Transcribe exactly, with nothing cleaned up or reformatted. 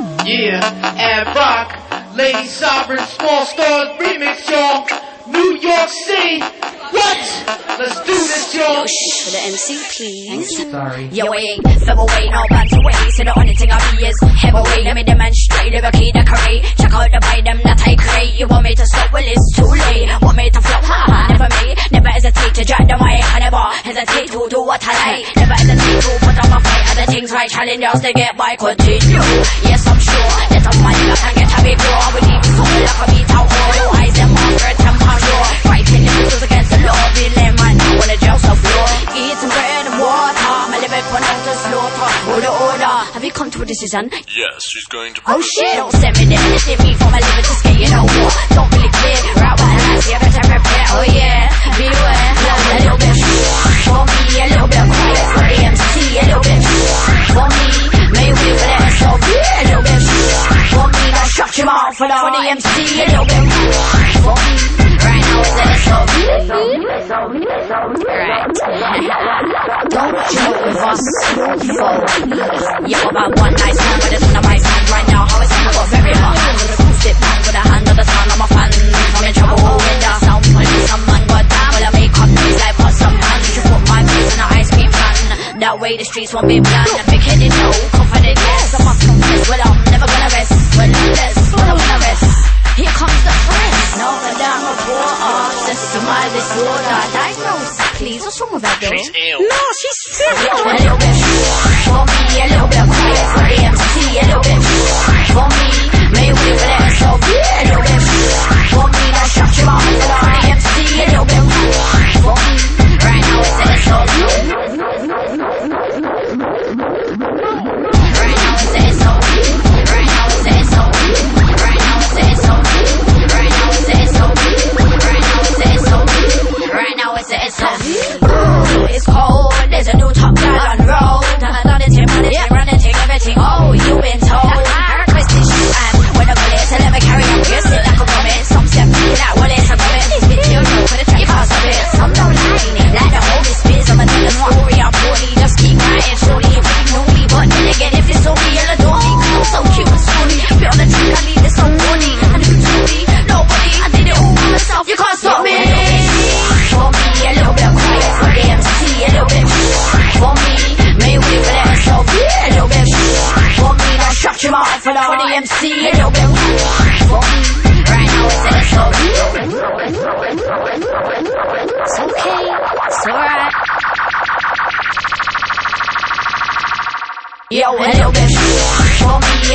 Yeah, Ad Rock, Lady Sovereign, Small Stars remix, y'all. New York City. What? Let's do this, y'all. Yo, shh, for the M C, please. Sorry. Yo, ain't featherweight, no bantamweight. So the only thing I be is heavyweight. Let me demonstrate the key to create. Check out the item that I create. You want me to stop? Well, it's too late. Want me to flop? Ha ha, never me. Never hesitate to drag the mic. I never hesitate to do what I like. Never hesitate to put on my fight. Other things right, challengers to get by. Continue. Yes, I'm sure. Let us money that can get a big roar. We leave it all like a beat out all. Your eyes, them hundred, ten pound roar. Fighting the rules against the law. Be lame right now on the jail cell floor. Eat some bread and water. My living for now to slaughter. Order, order. Have you come to a decision? Yes, she's going to. Oh shit, don't send me there. Send me for my living to skate, you know what? Don't really care. Right, what I see, I better prepare. Oh yeah, beware. A little bit for me, a little bit quiet for the M C, a little bit for me. May we for the S O B, a little bit for me. Now shut your mouth for the, for the M C, a little bit for me. Right now it's the S O B. Right. Don't joke with us, fool. You about one night stand with a ton of my fans right now. How it's I got very hot hands with a cool sit man with a hand on the sound of my fans. I'm in trouble with the sound police. Some man got down while I make up noise like hot some man. You should put my face in an ice cream pan. That way the streets won't be bland. Big headed no, confident yes. I must confess, well I'm never gonna rest. Well let's, well I wanna rest. Here comes the press. No, madame, reporter. Systemize disorder. Diagnose, please. What's wrong with that girl? She's ill. No, she's sick. A little bit for me, a little bit quiet for the M C, a little bit for me. May we for the S O B, a little bit for me. Now shut your mouth for the M C, a little bit for me. Right now it's the S O B. Right now it's the S O B. Right now it's the S O B. Right now it's the S O B. Right now it's the S O B. Right now it's the S O B. Right now it's the S O B. It's cold, there's a new top guy on the road. Done it, team, run it, team, run it, team, everything. Oh, you've been told. I request this shit, and when the bullets, I never carry on. Pierce it like a vomit. Some step me that well, it's a vomit. These videos, no, for the track, pass a bit. Some don't lie, like the whole space of a different story. I'm forty, just keep writing. Surely if you know me, but then again, if it's only, you'll adore me. I'm so cute and sorry. Be on the track, I need this so horny. And if you told me, nobody, I did it all by myself. You can't stop me. For me, a little bit quiet for the M C, a little bit for me. May we for the S O B, a little bit for me. Now shut your mouth for the, for the M C, a little bit for me. Right now it's the S O B. It's okay, it's alright. Yo, a little bit for me, a